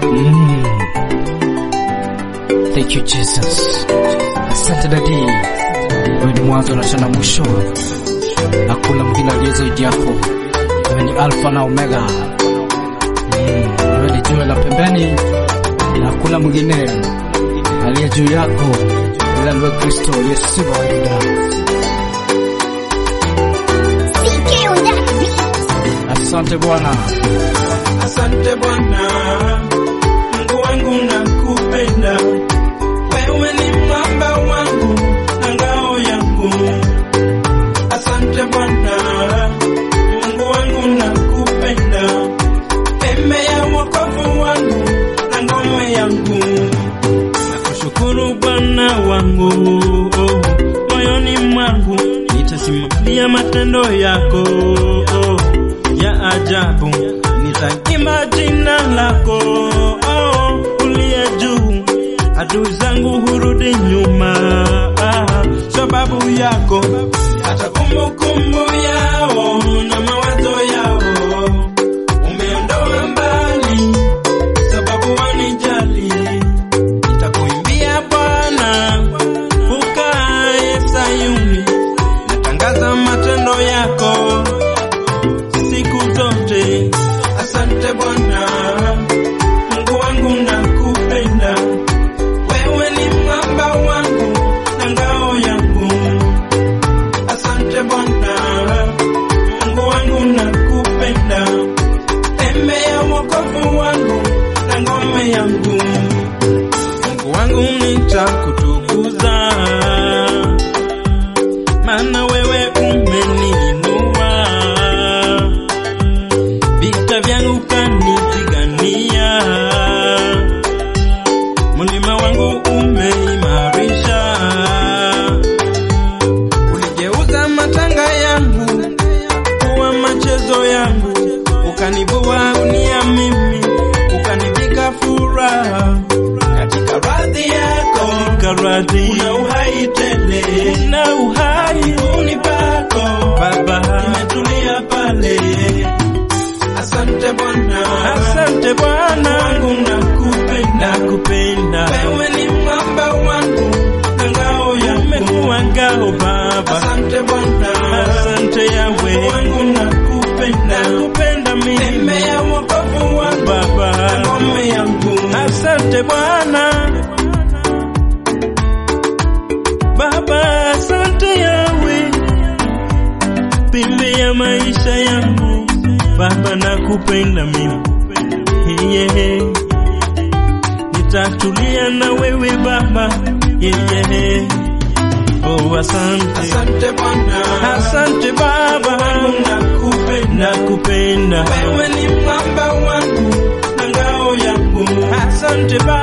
Thank you Jesus. Asante Daddy. Wewe ni mwanzo na tena mwisho. Hakuna mwingine aliye zaidi yako. Wewe ni Alpha na Omega. Wewe ni jiwe la pembeni. Hakuna mwingine aliye juu yako ila ni Kristo Yesu Bwana. Asante Bwana. Asante Bwana. Mungu wangu nakupenda. Wewe ni mwamba wangu na ngao yangu. Asante Bwana. Mungu wangu nakupenda. Pembe ya wokovu wangu na ngome yangu. Nakushukuru Bwana wangu. Moyoni mwangu nitasimulia matendo yako ya ajabu. Nitaimba jina lako uliye juu. Adui zangu hurudi nyuma sababu yako. Hata kumbukumbu yao na mawazo yao umeondoa mbali sababu wanijali. Nitakuimbia Bwana ukae Sayuni. Natangaza matendo yako siku zote. Asante Bwana. Mungu wangu nakupenda. Wewe ni mwamba wangu na ngao yangu. Asante Bwana. Mungu wangu nakupenda. Pembe ya wokovu wangu na ngome yangu. Mungu wangu nitakutukuza. Maana wewe umeniinua. Vita vyangu kanipigania. Mlima wangu umeimarisha. Uligeuza matanga yangu kuwa machezo yangu. Ukanivua unia mimi. Ukanivika furaha. Katika radhi yako una uhai tele. Una uhai unipako Baba. Nimetulia pale. Asante Bwana. Asante Bwana. Wangu nakupenda. Wewe ni mwamba wangu na ngao yangu. Umekuwa ngao Baba. Asante Bwana. Asante Yahweh. Wangu nakupenda. Nakupenda mimi. Pembe ya wokovu wangu Baba. Na ngome yangu. Asante Bwana. Baba asante Yahweh. Pembe ya maisha yangu Baba nakupenda mimi. Nitatulia na wewe Baba. Oh asante. Asante Bwana. Asante Baba. Nakupenda. Wewe ni mwamba wangu na ngao yangu. Asante Baba.